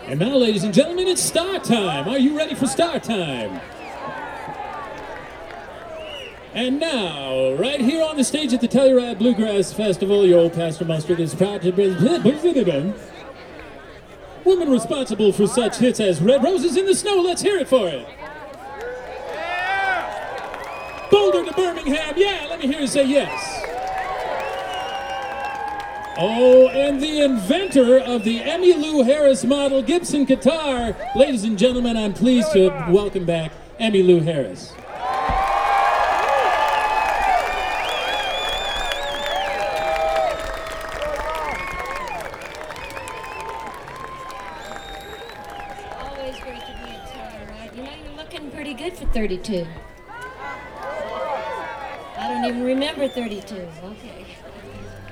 And now, ladies and gentlemen, it's start time. Are you ready for start time? And now, right here on the stage at the Telluride Bluegrass Festival, your old Pastor Mustard is proud to present woman responsible for such hits as Red Roses in the Snow. Let's hear it for it. Boulder to Birmingham. Yeah, let me hear you say yes. Oh, and the inventor of the Emmylou Harris model Gibson guitar. Ladies and gentlemen, I'm pleased to welcome back Emmylou Harris. Always great to be at Telluride. You know, you're looking pretty good for 32. I don't even remember 32. Okay.